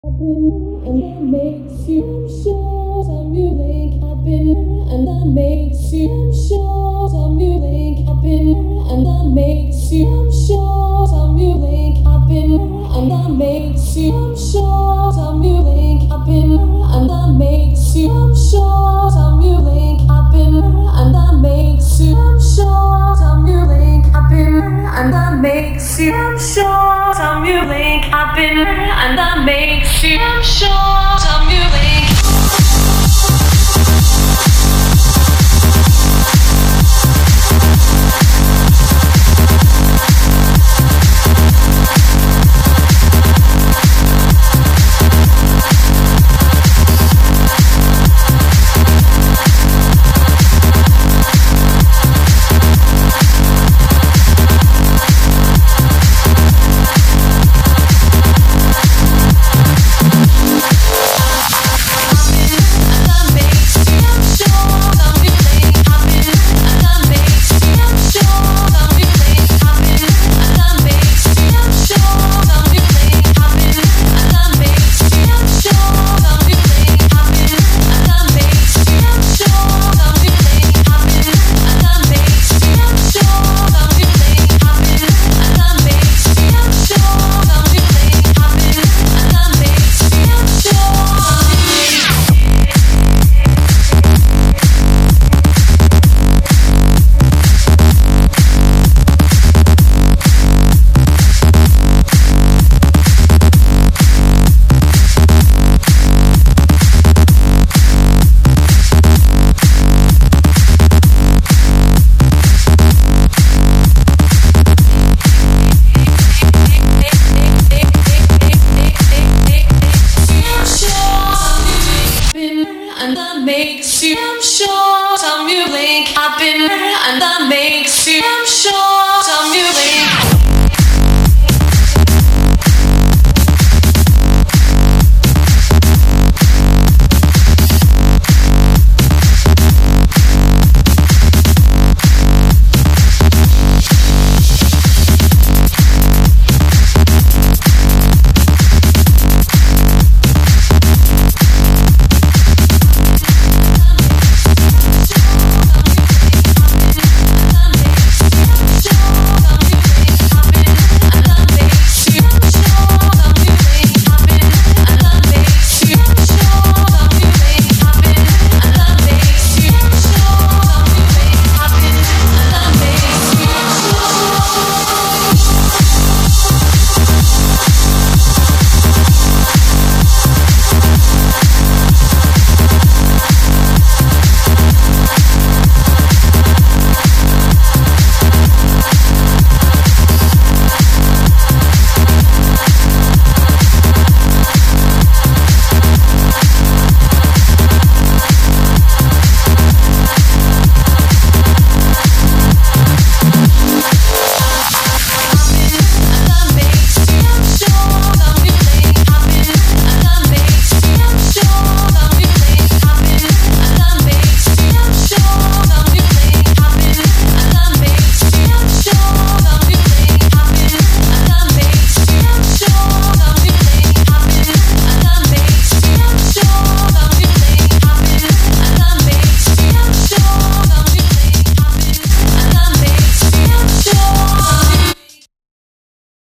And that makes you sure some you link happen, and that makes you sure some you link happen, and that makes you sure some you link happen, and that makes you sure some you link happen, and that makes you sure some you link happen, and that makes you sure some you link happen, and that makes you sure some you link happen, and that makes you sure some you link. And that makes you sure some you link happen, and that makes you sure some you link.